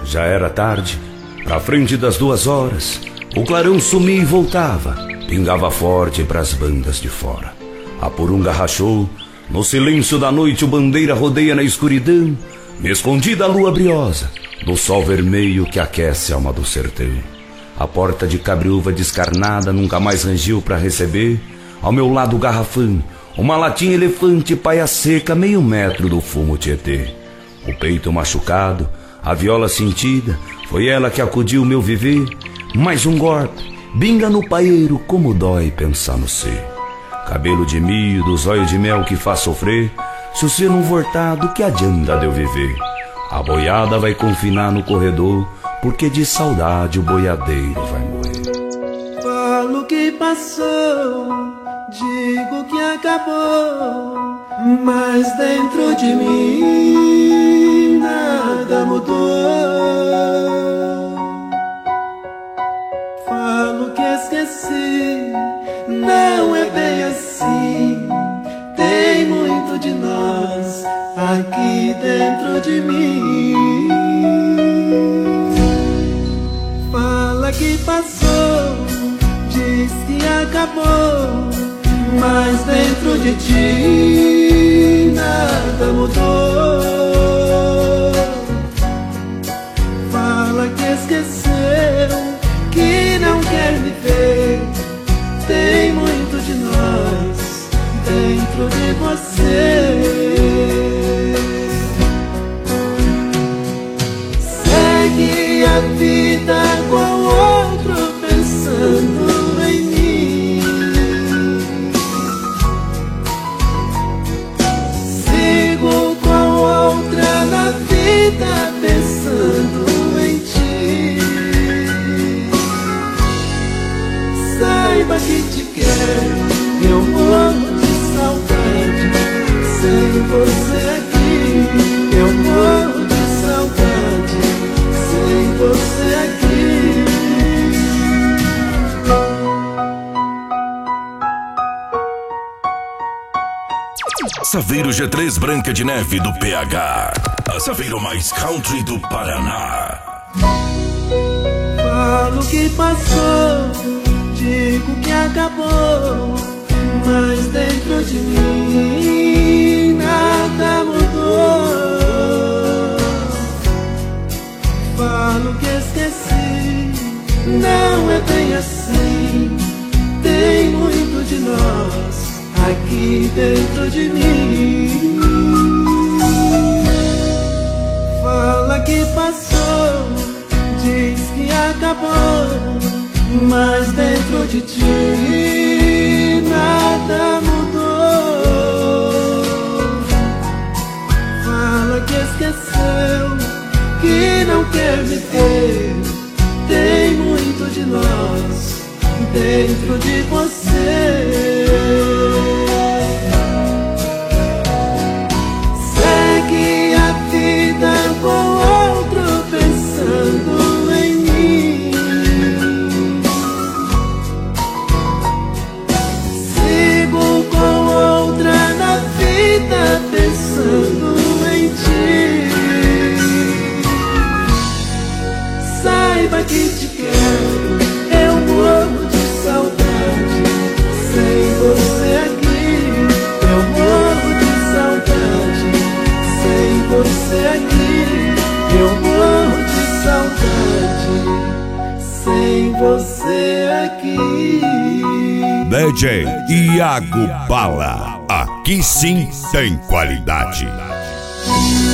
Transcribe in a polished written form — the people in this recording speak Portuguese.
Já era tarde, pra frente das 2 horas, o clarão sumia e voltava, pingava forte pras bandas de fora. A porunga rachou, no silêncio da noite o bandeira rodeia na escuridão, me escondi da lua briosa, do sol vermelho que aquece a alma do sertão. A porta de cabriúva descarnada nunca mais rangiu pra receber, ao meu lado o garrafão, uma latinha elefante, paia seca, meio metro do fumo Tietê. O peito machucado, a viola sentida, foi ela que acudiu meu viver. Mais um golpe, binga no paeiro, como dói pensar no ser. Cabelo de milho, dos olhos de mel que faz sofrer, se o ser não voltado, que adianta de eu viver? A boiada vai confinar no corredor, porque de saudade o boiadeiro vai morrer. Falo que passou, digo que acabou, mas dentro de mim nada mudou. Falo que esqueci, não é bem assim. Tem muito de nós aqui dentro de mim. Fala que passou, diz que acabou, mas dentro de ti nada mudou. Fala que esqueceu, que não quer me ver. Tem muito de nós dentro de você. Segue a vida com outro pensando em mim. Sigo com outra na vida pensando em ti. Saiba que te quero, eu morro de saudade. Sem você aqui, eu morro de saudade. Sem você aqui. Saveiro G3 Branca de Neve do PH, a Saveiro mais country do Paraná. Falo que passou, digo que acabou, mas dentro de mim nada mudou. Falo que esqueci, não é bem assim. Tem muito de nós aqui dentro de mim. Fala que passou, diz que acabou, mas dentro de ti nada mudou. Fala que esqueceu, que não quer me ver. Tem muito de nós dentro de você. Segue a vida com outro pensando em mim. Sigo com outra na vida pensando em ti. Saiba que te quero, eu morro de saudade. Sem você aqui, eu morro de saudade. Sem você aqui, eu morro de saudade. Sem você aqui. DJ Iago Bala, aqui sim tem qualidade.